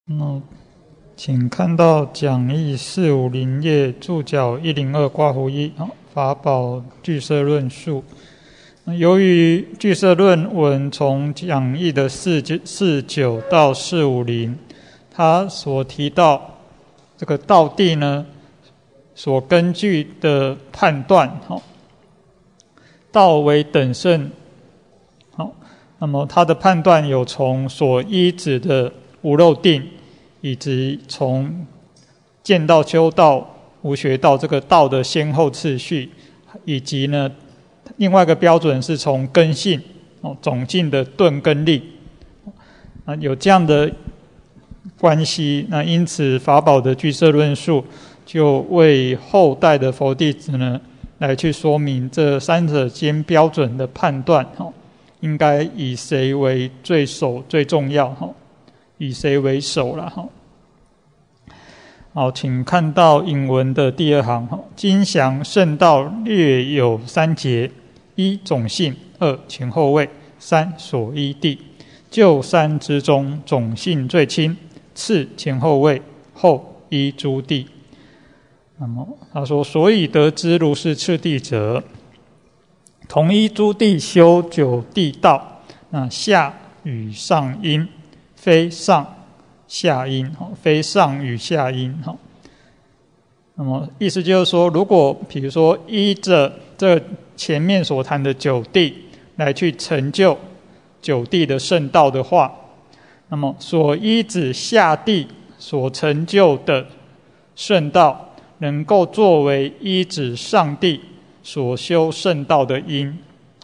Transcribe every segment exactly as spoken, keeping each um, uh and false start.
那请看到讲义四五零页注脚一零二括弧一法宝俱舍论述。由于俱舍论文从讲义的四九到四五零，他所提到这个道地呢，所根据的判断，道为等胜，好，那么他的判断有从所依止的无漏定，以及从见道、修道、无学道这个道的先后次序，以及呢，另外一个标准是从根性哦总性的顿跟力啊，有这样的关系。那因此法宝的俱舍论述就为后代的佛弟子呢来去说明这三者间标准的判断哦，应该以谁为最首最重要哈？以谁为首了哈？好，请看到引文的第二行哈。经详圣道略有三节：一种性，二前后位，三所依地。就三之中，种性最轻，次前后位，后依诸地。那么他说，所以得知如是次第者，同依诸地修九地道，那下与上因。非上下因，非上与下因。那么意思就是说，如果比如说依着这前面所谈的九地来去成就九地的圣道的话，那么所依止下地所成就的圣道，能够作为依止上地所修圣道的因，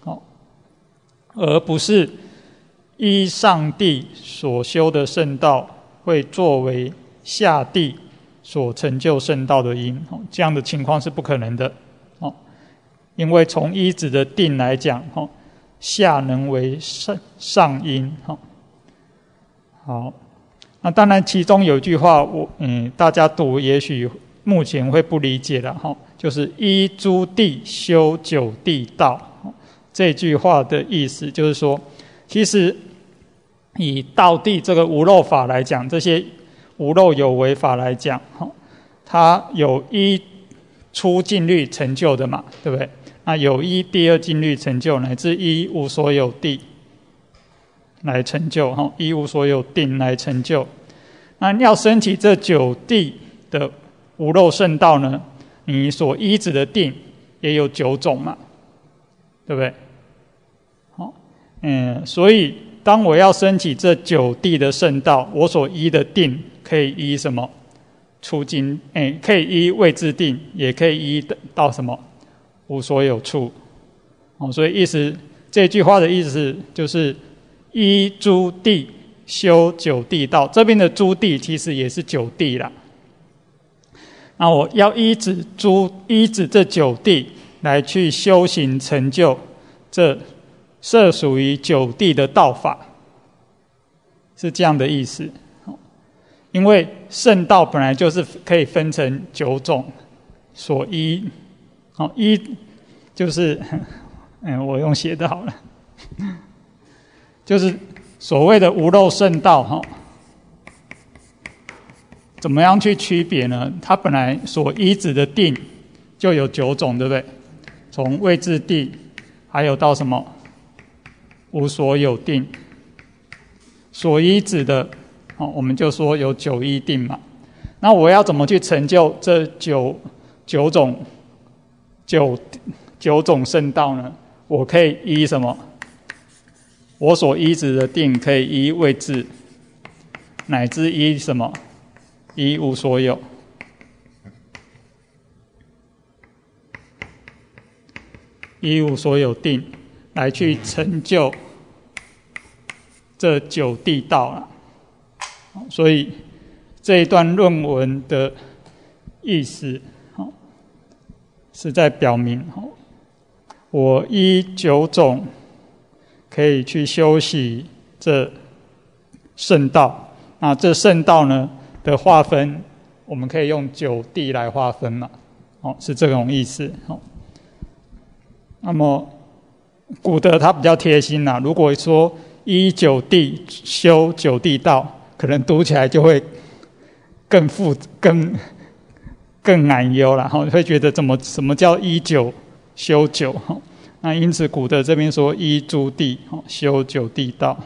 而不是依上地所修的圣道会作为下地所成就圣道的因，这样的情况是不可能的。因为从依止的定来讲，下能为上因。好，那当然其中有一句话我嗯大家读也许目前会不理解了，就是依诸地修九地道。这句话的意思就是说，其实以道地这个无漏法来讲，这些无漏有为法来讲，它有依初静虑成就的嘛，对不对？那有依第二静虑成就，乃至依无所有地来成就，依无所有定来成就。那要升起这九地的无漏圣道呢，你所依止的定也有九种嘛，对不对？好，嗯，所以当我要升起这九地的圣道，我所依的定可以依什么？初静，哎，可以依位置定，也可以依到什么？无所有处。哦，所以意思这句话的意思就是依诸地修九地道。这边的诸地其实也是九地啦。那我要依止诸依止这九地来去修行成就这涉属于九地的道法，是这样的意思。因为圣道本来就是可以分成九种所依，依就是嗯，我用写的好了，就是所谓的无漏圣道，怎么样去区别呢？它本来所依止的定就有九种，对不对？从位置定，还有到什么无所有定，所依止的，我们就说有九依定嘛。那我要怎么去成就这九九种九九种圣道呢？我可以依什么？我所依止的定可以依位置，乃至依什么？依无所有。依无所有定来去成就这九地道了。所以这一段论文的意思是在表明，我依九种可以去修习这圣道。那这圣道呢的划分，我们可以用九地来划分嘛，是这种意思。那么古德他比较贴心啦，如果说依九地修九地道， 可能读起来就会更复更更难忧了，会觉得怎么什么叫依九修九？那因此古德这边说依诸谛修九谛道。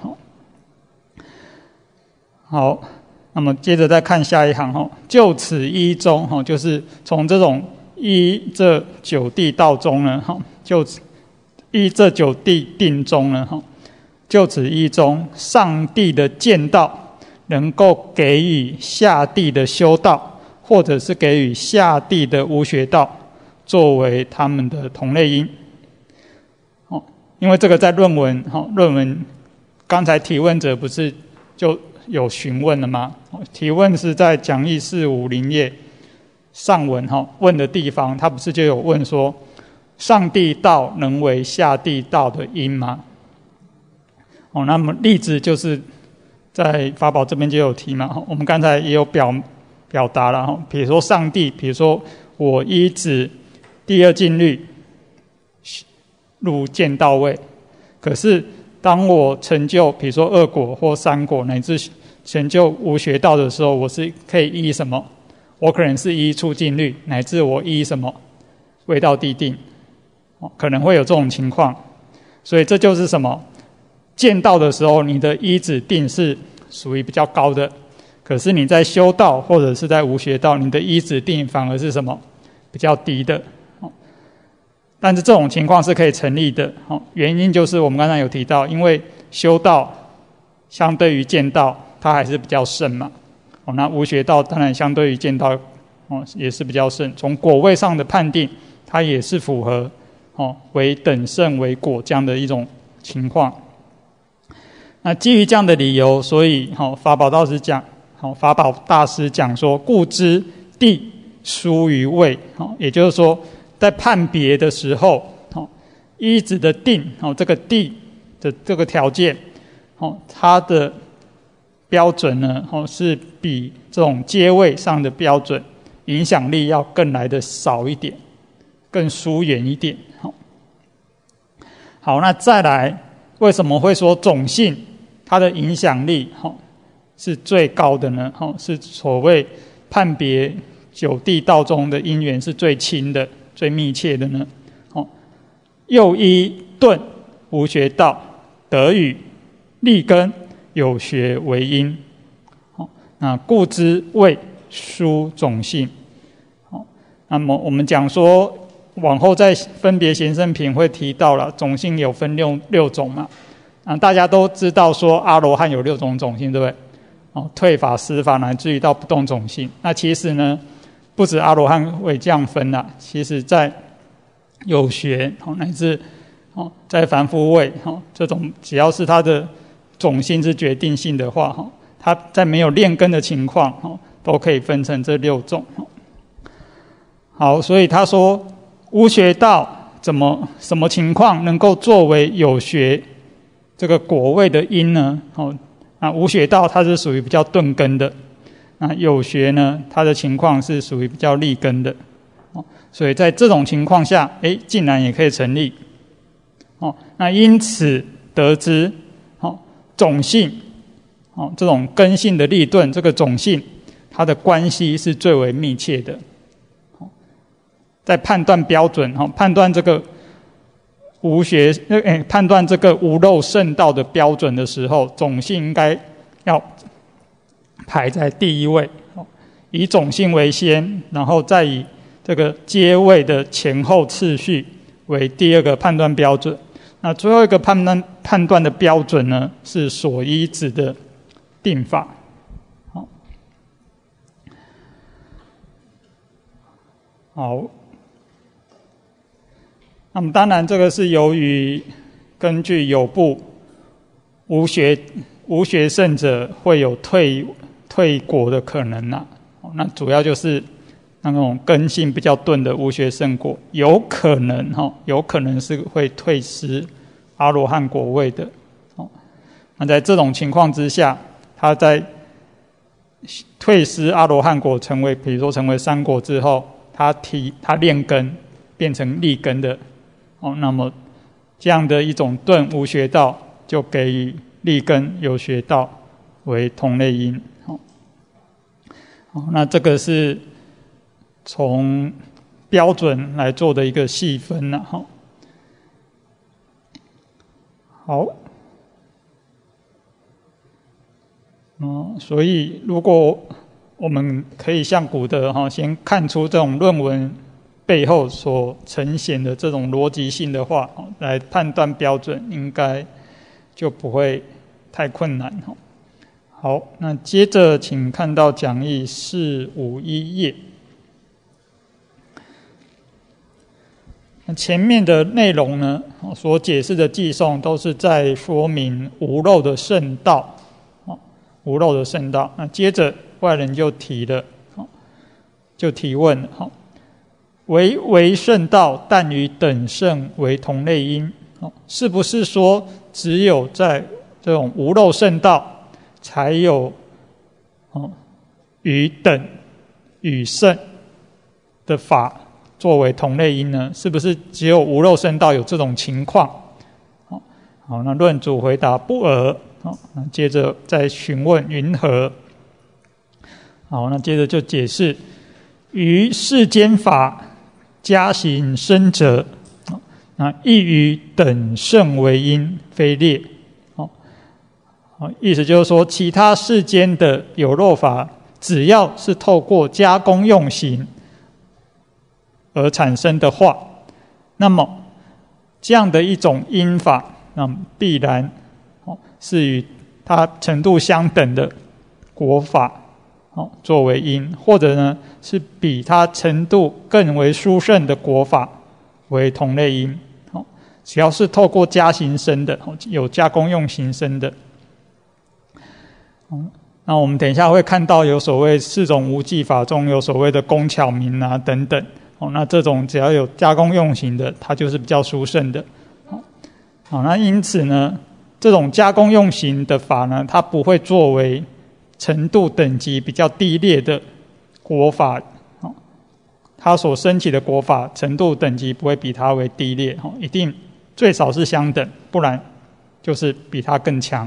好，那么接着再看下一行，就此依中，就是从这种依这九谛道中呢，就依这九谛定中呢，就此依中，上谛的见道能够给予下谛的修道，或者是给予下谛的无学道，作为他们的同类因。因为这个在论文，论文刚才提问者不是就有询问了吗？提问是在讲义四五零页上文问的地方，他不是就有问说，上谛道能为下谛道的因吗？哦，那么例子就是在法宝这边就有提嘛，我们刚才也有表表达了，比如说上谛，比如说我依止第二静虑入见道位，可是当我成就比如说二果或三果乃至成就无学道的时候，我是可以依什么？我可能是依出静虑，乃至我依什么未到谛定，可能会有这种情况。所以这就是什么？见道的时候，你的依止定是属于比较高的，可是你在修道或者是在无学道，你的依止定反而是什么？比较低的。但是这种情况是可以成立的，原因就是我们刚才有提到，因为修道相对于见道它还是比较胜嘛，那无学道当然相对于见道也是比较胜，从果位上的判定它也是符合为等胜为果这样的一种情况。那基于这样的理由，所以法宝大师讲法宝大师讲说，故知谛殊于位，也就是说在判别的时候，依止的定，这个谛的这个条件，它的标准呢，是比这种阶位上的标准影响力要更来的少一点，更疏远一点。好，那再来，为什么会说种性它的影响力是最高的呢？是所谓判别九谛道中的因缘是最亲的、最密切的呢？又依顿无学道，得与立根有学为因，那故知谓殊种性。那么我们讲说，往后在分别贤圣品会提到了种性有分六六种嘛。啊，大家都知道说阿罗汉有六种种性，对不对？哦，退法、施法，乃至于到不动种性。那其实呢，不止阿罗汉会这样分啦，其实在有学乃至在凡夫位这种，只要是他的种性是决定性的话，他在没有炼根的情况都可以分成这六种。好，所以他说无学道怎么什么情况能够作为有学这个果位的因呢？那无学道它是属于比较钝根的，那有学呢，它的情况是属于比较立根的。所以在这种情况下，哎，竟然也可以成立。哦，那因此得知，哦，种性，哦，这种根性的立顿，这个种性，它的关系是最为密切的。哦，在判断标准，哦，判断这个无学，哎，判断这个无漏圣道的标准的时候，种性应该要排在第一位，哦，以种性为先，然后再以这个阶位的前后次序为第二个判断标准。那最后一个判断判断的标准呢，是所依止的定法。好，好，那么当然这个是由于根据有部无学无学圣者会有退退果的可能啊，那主要就是那种根性比较钝的无学圣果，有可能哈，有可能是会退失阿罗汉果位的。那在这种情况之下，他在退失阿罗汉果成为，比如说成为三果之后，他提他炼根变成立根的，哦，那么这样的一种顿无学道，就给予立根有学道为同类音。好，好，那这个是从标准来做的一个细分了。好，好，嗯，所以如果我们可以像古德哈先看出这种论文背后所呈现的这种逻辑性的话，来判断标准，应该就不会太困难。好，那接着请看到讲义四五一页。前面的内容呢，所解释的记诵都是在说明无漏的圣道，无漏的圣道。那接着外人就提了，就提问，唯唯圣道，但与等圣为同类音，是不是说只有在这种无漏圣道才有与等与圣的法作为同类音呢？是不是只有无漏圣道有这种情况？好，好，那论主回答不尔。好，那接着再询问云何？好，那接着就解释于世间法加行生者，那亦于等圣为因，非列。好，意思就是说，其他世间的有漏法，只要是透过加工用行而产生的话，那么这样的一种因法，那必然是与它程度相等的果法作为因，或者呢是比它程度更为殊胜的果法为同类因。只要是透过加行生的，有加工用行生的，那我们等一下会看到有所谓四种无记法中有所谓的工巧明啊等等。那这种只要有加工用行的，它就是比较殊胜的。好，那因此呢，这种加工用行的法呢，它不会作为程度等级比较低劣的果法，它所升起的果法程度等级不会比它为低劣，一定最少是相等，不然就是比它更强。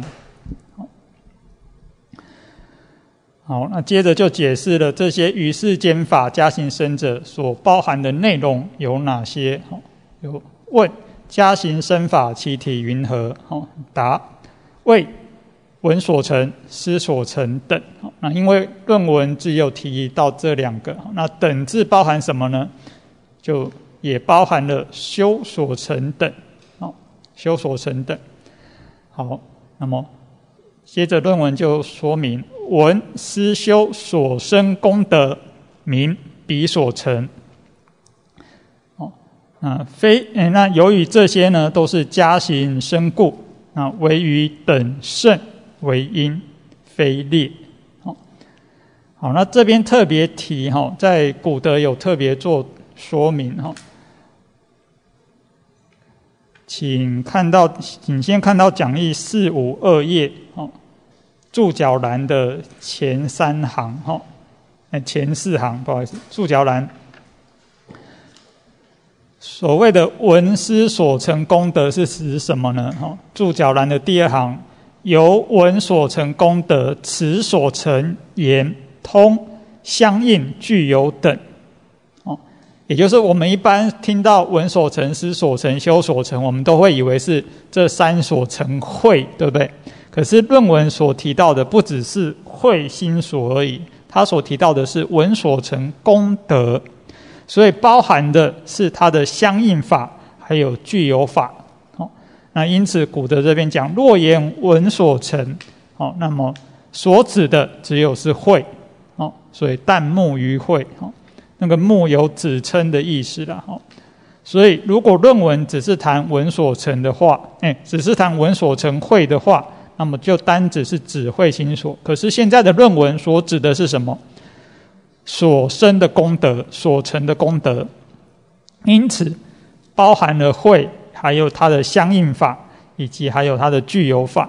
好，那接着就解释了这些于世间法加行生者所包含的内容有哪些。有问加行生法其体云何？答为文所成、思所成等。那因为论文只有提到这两个，那等字包含什么呢？就也包含了修所成等。修所成等。好，那么接着论文就说明文思修所生功德，名彼所成。哦，那非那由于这些呢都是加行生故，那唯于等圣为因，非列。好，好，那这边特别提哈，在古德有特别做说明哈。请看到，请先看到讲义四五二页哦，注脚栏的前三行哈，前四行不好意思，注脚栏所谓的文思所成功德是指什么呢？哈，注脚栏的第二行，由文所成功德，词所成言通相应具有等。也就是我们一般听到文所成、思所成、修所成，我们都会以为是这三所成慧，对不对？可是论文所提到的不只是慧心所而已，他所提到的是文所成功德，所以包含的是它的相应法还有具有法。那因此古德这边讲，若言文所成，那么所指的只有是慧，所以但目于慧。那个目有指称的意思啦，所以如果论文只是谈文所成的话，哎，只是谈文所成慧的话，那么就单只是指慧心所。可是现在的论文所指的是什么？所生的功德，所成的功德，因此包含了慧，还有它的相应法，以及还有它的具有法。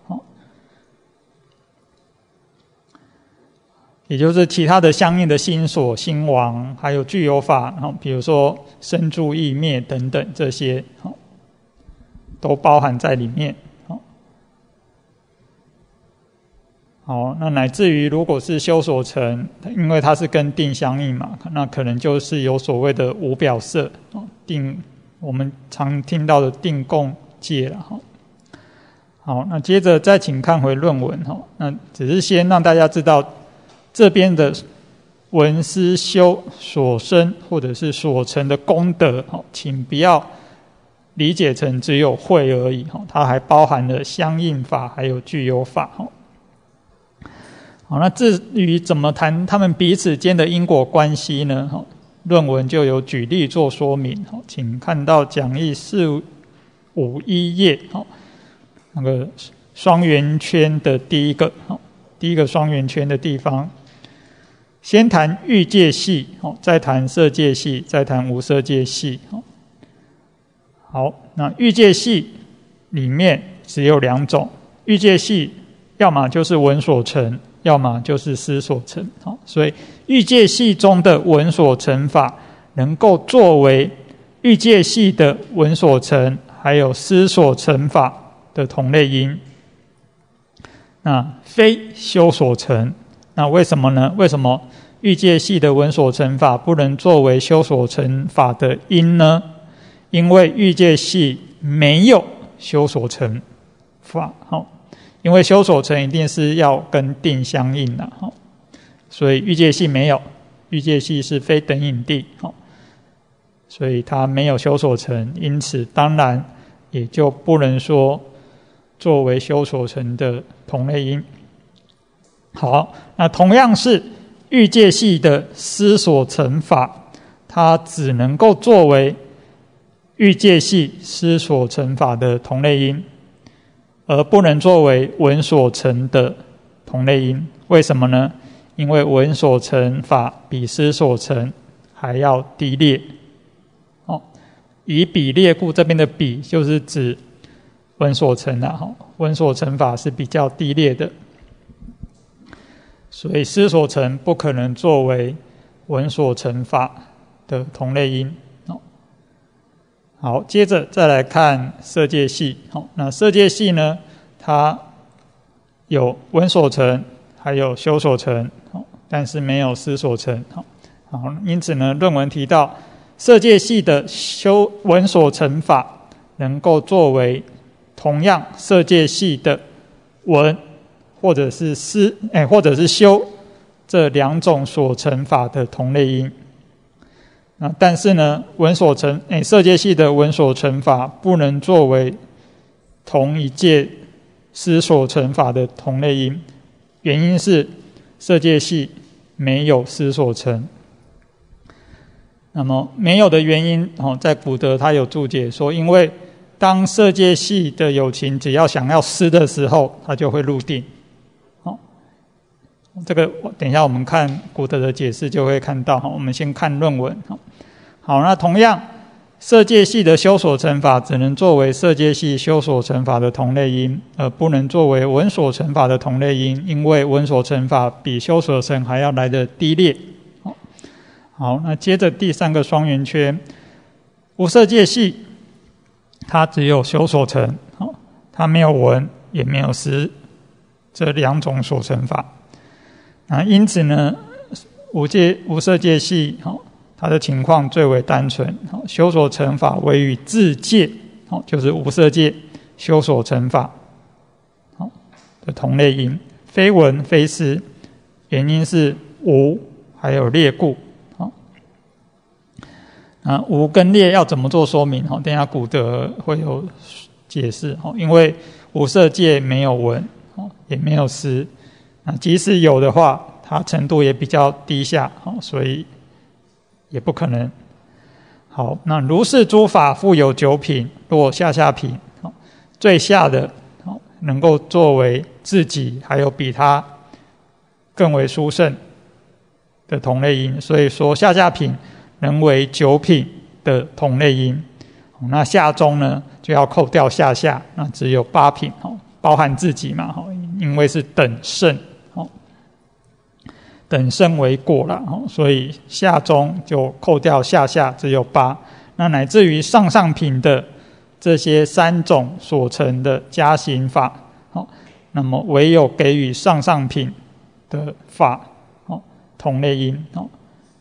也就是其他的相应的心所、心王，还有具有法，比如说生住异灭等等，这些都包含在里面。 好，那乃至于如果是修所成，因为它是跟定相应嘛，那可能就是有所谓的无表色定，我们常听到的定共戒了。好，那接着再请看回论文，那只是先让大家知道这边的闻思修所生或者是所成的功德，请不要理解成只有慧而已，它还包含了相应法还有具有法。好，那至于怎么谈他们彼此间的因果关系呢？论文就有举例做说明，请看到讲义四五一页，那个双圆圈的第一个，第一个双圆圈的地方，先谈欲界系，再谈色界系，再谈无色界系。好，那欲界系里面只有两种，欲界系要么就是闻所成，要么就是思所成。所以欲界系中的闻所成法能够作为欲界系的闻所成还有思所成法的同类因，那非修所成。那为什么呢？为什么欲界系的闻所成法不能作为修所成法的因呢？因为欲界系没有修所成法，因为修所成一定是要跟定相应的，所以欲界系没有，欲界系是非等引地，所以它没有修所成，因此当然也就不能说作为修所成的同类因。好，那同样是欲界系的思所成法，它只能够作为欲界系思所成法的同类因，而不能作为闻所成的同类因。为什么呢？因为闻所成法比思所成还要低劣。哦，以比劣故，这边的比就是指闻所成啊，闻所成法是比较低劣的，所以思所成不可能作为闻所成法的同类因。好，接着再来看色界系。好，那色界系呢，它有闻所成，还有修所成，但是没有思所成。好，因此呢，论文提到色界系的修闻所成法，能够作为同样色界系的闻或者是思，哎，或者是修这两种所成法的同类因。那但是呢，闻所成，诶，色界系的闻所成法不能作为同一界思所成法的同类因，原因是色界系没有思所成。那么没有的原因，哦，在古德他有注解说，因为当色界系的有情只要想要思的时候，它就会入定。这个等一下我们看古德的解释就会看到，我们先看论文。好，那同样色界系的修所成法只能作为色界系修所成法的同类因，而不能作为闻所成法的同类因，因为闻所成法比修所成还要来得低劣。好，那接着第三个双圆圈，无色界系它只有修所成，它没有闻也没有思这两种所成法。那因此呢，无界无色界系，它的情况最为单纯，修所成法为与自界，就是无色界修所成法的同类因，非闻非思，原因是无还有劣故。那无跟劣要怎么做说明？等一下古德会有解释，因为无色界没有闻，也没有思。即使有的话，它程度也比较低下，所以也不可能。好，那如是诸法复有九品，若下下品，最下的能够作为自己还有比他更为殊胜的同类因，所以说下下品能为九品的同类因。那下中呢就要扣掉下下，那只有八品，包含自己嘛，因为是等胜，等胜为过了，所以下中就扣掉下下，只有八。那乃至于上上品的这些三种所成的加行法， 那么唯有给予上上品的法，哦，同类因，哦，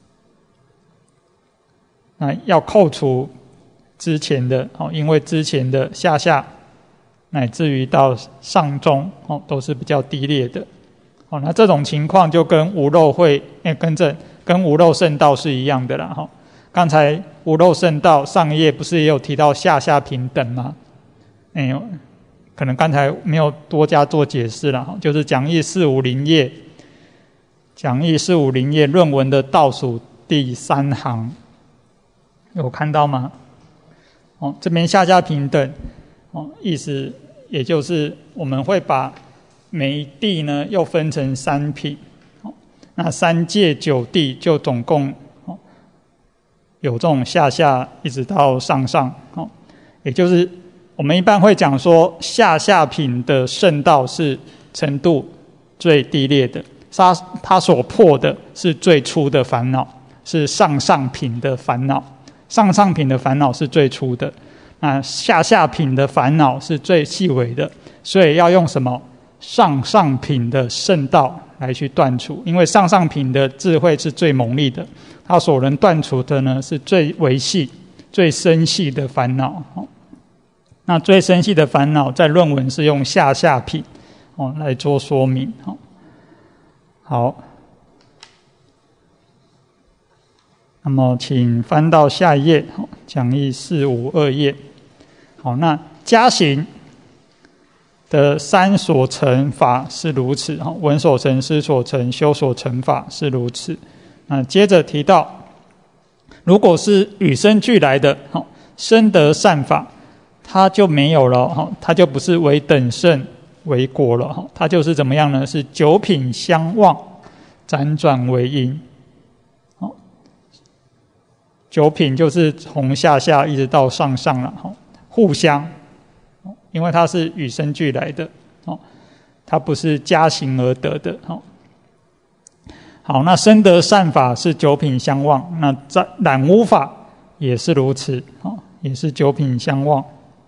那要扣除之前的，哦，因为之前的下下乃至于到上中，哦，都是比较低劣的，哦，那这种情况就跟无漏会，哎，跟正跟无漏圣道是一样的啦，哈。刚才无漏圣道上一页不是也有提到下下平等吗？哎，可能刚才没有多加做解释了，就是讲义四五零页，讲义四五零页论文的倒数第三行，有看到吗？哦，这边下下平等，哦，意思也就是我们会把每一地呢又分成三品，哦，那三界九地就总共哦有这种下下一直到上上，哦，也就是我们一般会讲说下下品的圣道是程度最低劣的，它它所破的是最粗的烦恼，是上上品的烦恼。上上品的烦恼是最粗的，那下下品的烦恼是最细微的，所以要用什么上上品的圣道来去断除，因为上上品的智慧是最猛烈的，它所能断除的呢是最微细、最深细的烦恼。那最深细的烦恼，在论文是用下下品哦来做说明。好。那么请翻到下一页，讲义四五二页。好，那加行的三所成法是如此，闻所成、思所成、修所成法是如此。那接着提到，如果是与生俱来的生得善法，它就没有了，它就不是为等胜为果了，它就是怎么样呢？是九品相望，辗转为因。九品就是从下下一直到上上了，互相，因为它是与生俱来的，它不是加行而得的。好，那生得善法是九品相望，那在染污法也是如此，也是九品相望。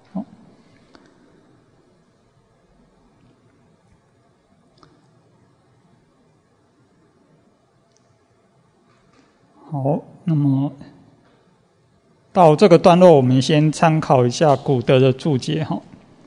好，那么到这个段落，我们先参考一下古德的注解哈。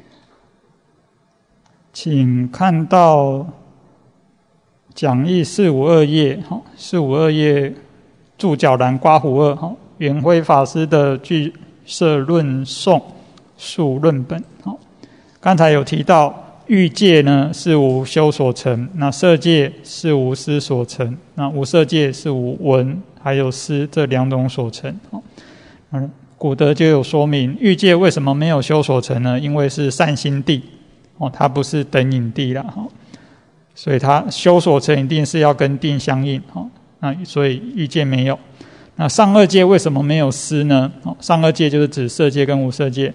请看到讲义四五二页哈，四五二页注脚栏刮胡二哈，圆辉法师的俱舍论颂述论本哈。刚才有提到欲界呢是无修所成，那色界是无思所成，那无色界是无闻还有思这两种所成。古德就有说明欲界为什么没有修所成呢？因为是善心地，它不是等引地啦，所以它修所成一定是要跟定相应，那所以欲界没有。那上二界为什么没有思呢？上二界就是指色界跟无色界。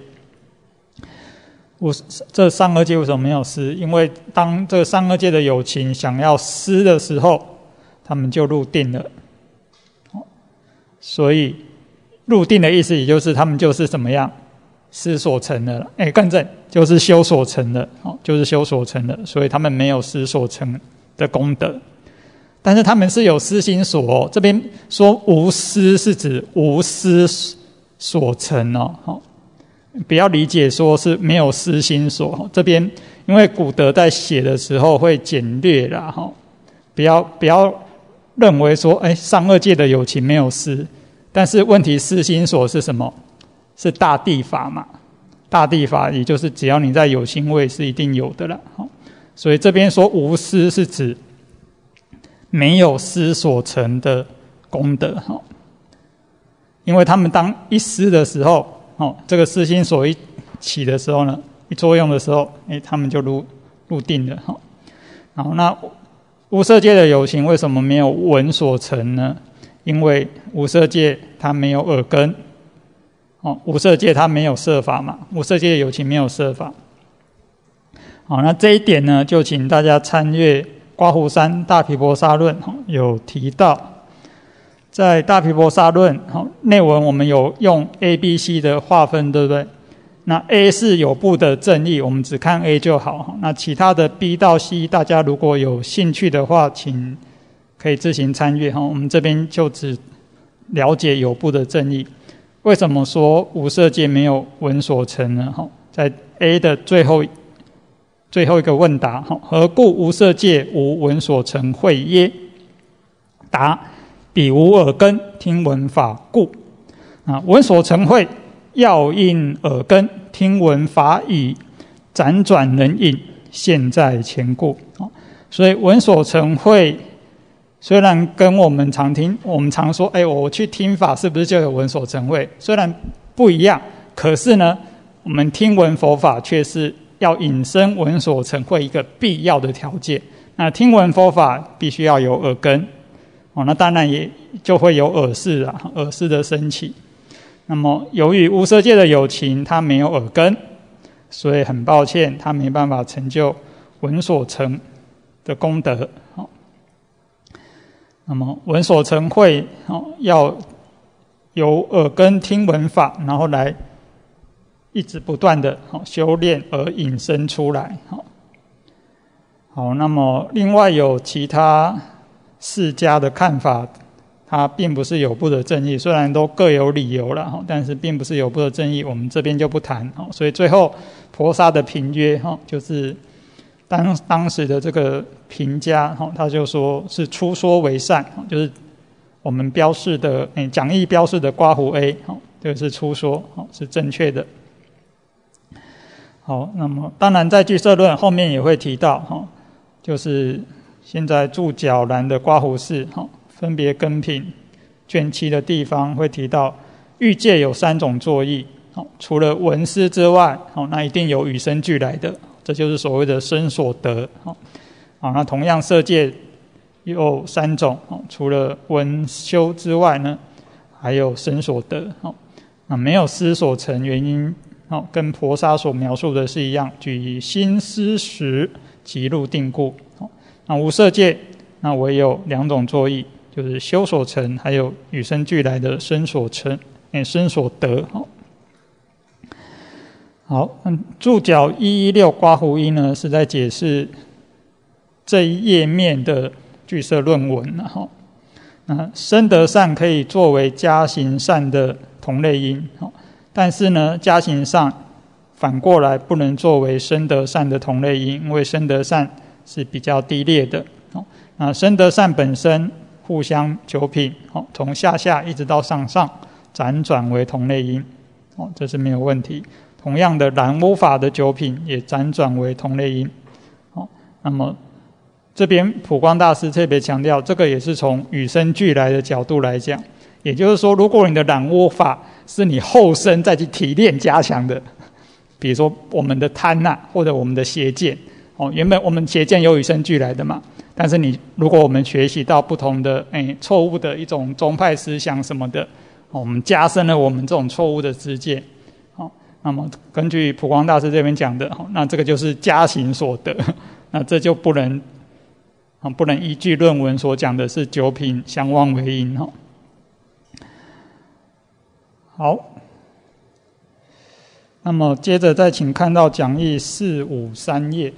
这上二界为什么没有思？因为当这上二界的有情想要思的时候，他们就入定了。所以入定的意思，也就是他们就是怎么样思所成的了，哎，更正就是修所成的，就是修所成的，所以他们没有思所成的功德，但是他们是有思心所哦。这边说无思是指无思所成哦，不要理解说是没有思心所。这边因为古德在写的时候会简略啦，不要不要认为说，哎，上二界的有情没有思。但是问题思心所是什么？是大地法嘛？大地法也就是只要你在有心位是一定有的了。所以这边说无思是指没有思所成的功德。因为他们当一思的时候，这个思心所一起的时候呢，一作用的时候，哎，他们就入入定了。好，那无色界的有情为什么没有闻所成呢？因为无色界它没有耳根，哦，无色界它没有色法嘛，无色界的有情没有色法。好，那这一点呢，就请大家参阅刮胡山大毗婆沙论，有提到，在大毗婆沙论内文我们有用 A、B、C 的划分，对不对？ 那 A 是有部的正义，我们只看 A 就好。那其他的 B 到 C， 大家如果有兴趣的话，请可以自行参阅。我们这边就只了解有部的正义。为什么说无色界没有闻所成呢？在 A 的最后最后一个问答，何故无色界无闻所成慧耶？答：彼无耳根听闻法故。啊，闻所成慧要因耳根听闻法语，辗转能引，现在前故。所以闻所成慧虽然跟我们常听，我们常说，哎，我去听法是不是就有闻所成慧？虽然不一样，可是呢，我们听闻佛法却是要引申闻所成慧一个必要的条件。那听闻佛法必须要有耳根，哦，那当然也就会有耳识啊，耳识的升起。那么由于无色界的有情，它没有耳根，所以很抱歉，它没办法成就闻所成的功德。那么闻所成慧，要有耳根听闻法，然后来一直不断的修炼而引申出来。好，那么另外有其他四家的看法，它并不是有部的正义，虽然都各有理由了，但是并不是有部的正义，我们这边就不谈。所以最后婆沙的评约，就是当当时的这个评价，他就说是初说为善，就是我们标示的讲义标示的括弧 A， 这个是初说，是正确的。好，那么当然在俱舍论后面也会提到，就是现在注脚栏的括弧四，分别根品卷七的地方会提到欲界有三种作意，除了闻思之外，那一定有与生俱来的，这就是所谓的身所得。那同样色界有三种，除了闻修之外呢，还有身所得。那没有思所成，原因跟婆沙所描述的是一样，举心思时即入定故。那无色界那唯有两种作意，就是修所成，还有与生俱来的身所成、身所得。好，注脚一一六括弧一呢，是在解释这一页面的俱舍论文。那身得善可以作为加行善的同类因，但是呢，加行善反过来不能作为身得善的同类因，因为身得善是比较低劣的。那身得善本身互相九品，从下下一直到上上，辗转为同类因，这是没有问题。同样的，染污法的九品也辗转为同类因。那么这边普光大师特别强调，这个也是从与生俱来的角度来讲，也就是说，如果你的染污法是你后生再去提炼加强的，比如说我们的贪呐、啊，或者我们的邪见，哦，原本我们邪见有与生俱来的嘛，但是你如果我们学习到不同的哎错误的一种宗派思想什么的，哦，我们加深了我们这种错误的知见，哦，那么根据普光大师这边讲的，哦，那这个就是加行所得，那这就不能。不能依据论文所讲的是九品相望为因。好，那么接着再请看到讲义四五三页，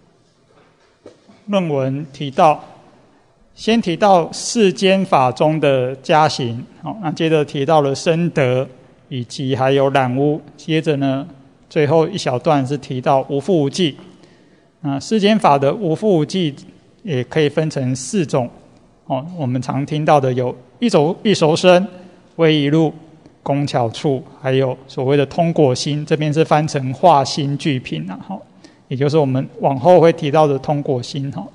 论文提到，先提到世间法中的加行，那接着提到了身得以及还有染污，接着呢最后一小段是提到无复无记。那世间法的无复无记也可以分成四种，哦，我们常听到的有一熟一熟身、微一路、工巧处，还有所谓的通果心，这边是翻成化心具品啊，哈，也就是我们往后会提到的通果心哈。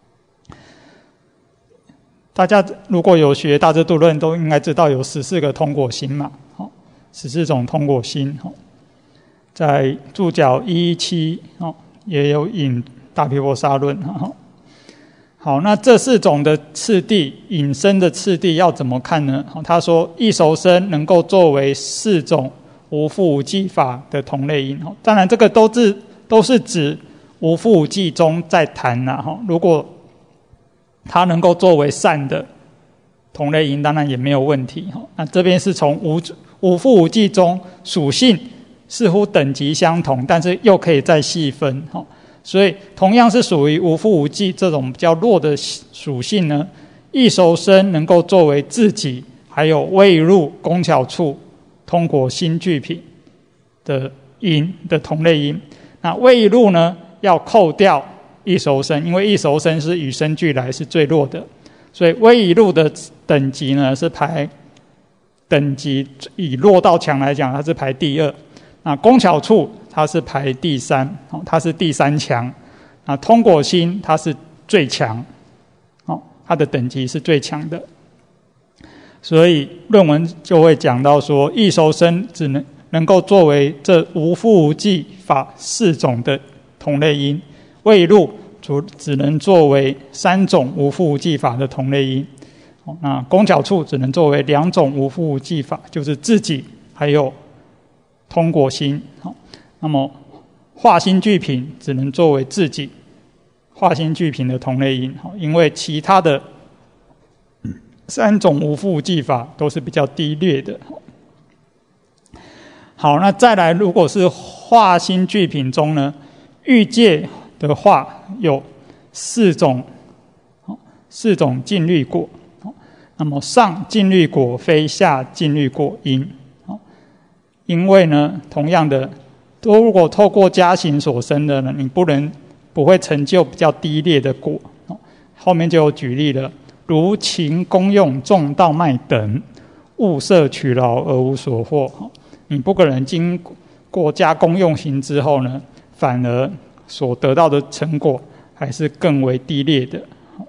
大家如果有学大智度论，都应该知道有十四个通果心嘛，好，十四种通果心，哈，在注脚一一七哦也有引大毗婆沙论，哈。好，那这四种的次第，引申的次第要怎么看呢？他说，一熟身能够作为四种无复无记法的同类因。当然，这个都是都是指无复无记中在谈啦。如果它能够作为善的同类因，当然也没有问题。那这边是从无无复无记中属性似乎等级相同，但是又可以再细分。所以同样是属于无父无继这种比较弱的属性呢，异熟声能够作为自己还有未入、工巧处、通果心具品的音的同类音。那未入呢，要扣掉异熟声，因为异熟声是与生俱来是最弱的，所以未入的等级呢是排等级以弱到强来讲，它是排第二。那工巧处它是排第三，它是第三强。那通果心它是最强，它的等级是最强的。所以论文就会讲到说，异熟声只能能够作为这无父无继法四种的同类音，未入只能作为三种无父无继法的同类音。那工巧处只能作为两种无父无继法，就是自己还有通果心。那么化心具品只能作为自己化心具品的同类音，因为其他的三种无父无继法都是比较低劣的。好，那再来，如果是化心具品中呢，欲界的化有四种四种净律果。那么上净律果非下净律果因，因为呢，同样的，如果透过加行所生的呢，你不能不会成就比较低劣的果。后面就有举例了，如勤功用众道脉等，物摄取劳而无所获。你不可能经过加功用行之后呢，反而所得到的成果还是更为低劣的。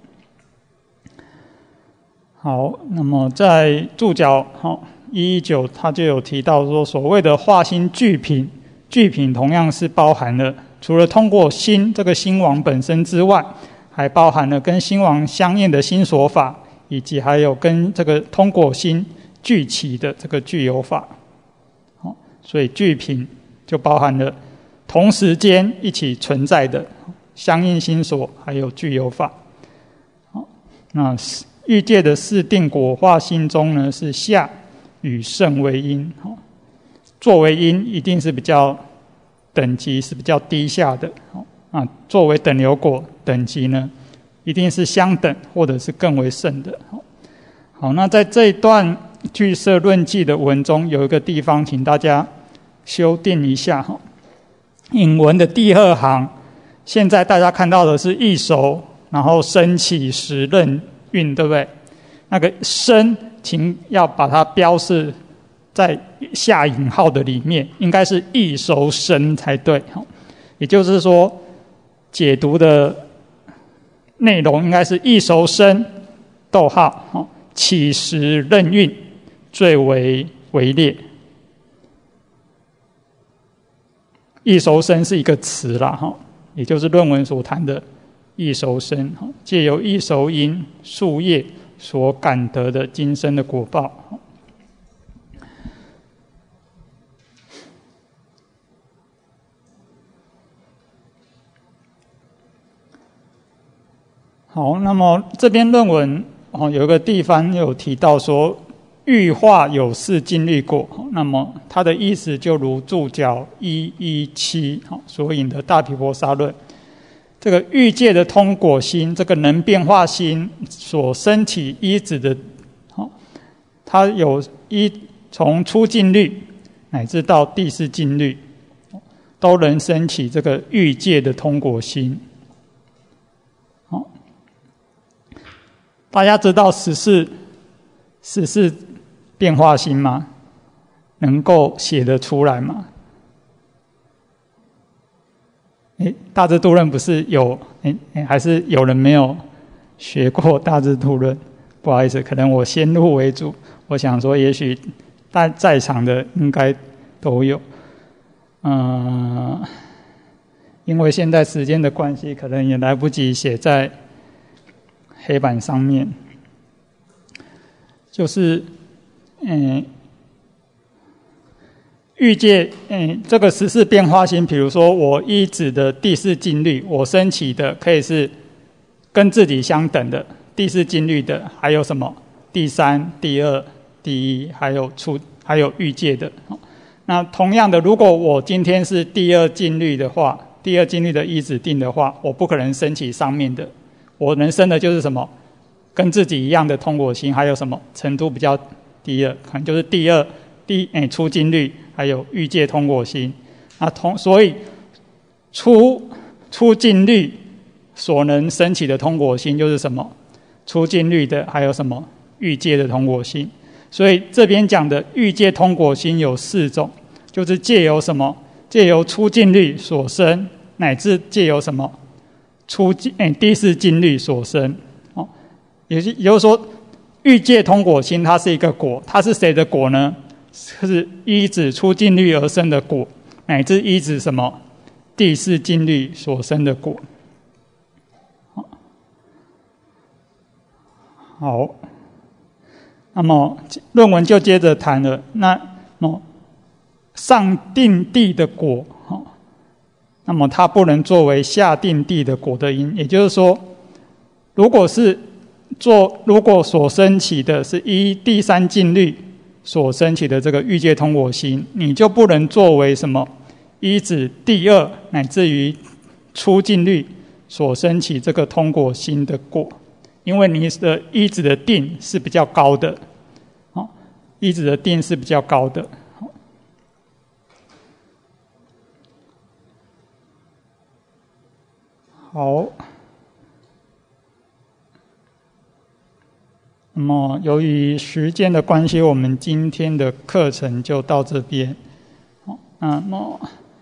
好，那么在注脚一一九，他就有提到说，所谓的化心具品，具品同样是包含了除了通过心这个心王本身之外，还包含了跟心王相应的心所法，以及还有跟这个通果心具齐的这个具有法。所以具品就包含了同时间一起存在的相应心所，还有具有法。那欲界的四定果化心中呢，是下与胜为因，作为因一定是比较等级是比较低下的，啊，作为等流果等级呢，一定是相等或者是更为胜的。好，那在这一段俱舍论记的文中，有一个地方请大家修订一下。引文的第二行，现在大家看到的是异熟，然后升起时任韵，对不对？那个升请要把它标示在下引号的里面，应该是异熟升才对。也就是说，解读的内容应该是异熟升逗号起时任韵最为为烈。异熟声是一个词啦，也就是论文所谈的异熟声，借由异熟因树叶所感得的今生的果报。好，那么这篇论文有一个地方有提到说，欲化有四净律果，那么它的意思就如注脚一一七所引的大毗婆沙论。这个欲界的通果心，这个能变化心所升起依止的，它有一从初净律乃至到第四净律，都能升起这个欲界的通果心。大家知道十四十四变化心吗？能够写得出来吗？诶，大智度论不是有诶诶，还是有人没有学过大智度论？不好意思，可能我先入为主。我想说，也许大在场的应该都有。嗯，因为现在时间的关系，可能也来不及写在黑板上面。就是，嗯。欲界，嗯，这个十四变化心，比如说我依止的第四净律，我升起的可以是跟自己相等的第四净律的，还有什么第三、第二、第一，还有出，还有欲界的。 那同样的，如果我今天是第二进律的话，第二进律的依止定的话，我不可能升起上面的，我能升的就是什么？跟自己一样的通果心，还有什么程度比较低的，可能就是第二第诶初进律，还有欲界通果心。那同所以初初进律所能升起的通果心就是什么？初进律的还有什么？欲界的通果心。所以这边讲的欲界通果心有四种，就是借由什么？借由初进律所生，乃至借由什么？初进诶第四进律所生。哦，也就是说，欲界通果心它是一个果，它是谁的果呢？是依止初进律而生的果，乃至依止什么？第四进律所生的果。好，那么论文就接着谈了。那么上定地的果，那么它不能作为下定地的果的因，也就是说，如果是做如果所生起的是依第三进律所生起的这个欲界通果心，你就不能作为什么依止第二乃至于初进律所生起这个通果心的果，因为你的依止的定是比较高的，哦，依止的定是比较高的。好，那么由于时间的关系，我们今天的课程就到这边。好，那么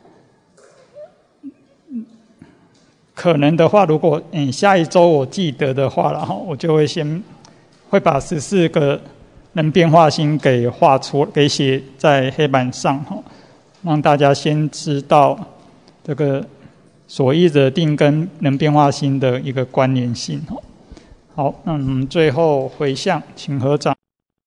可能的话，如果嗯下一周我记得的话，然后我就会先会把十四个能变化心给画出，给写在黑板上，哈，让大家先知道这个所依者定跟能变化心的一个关联性。好，那我们最后回向，请合掌。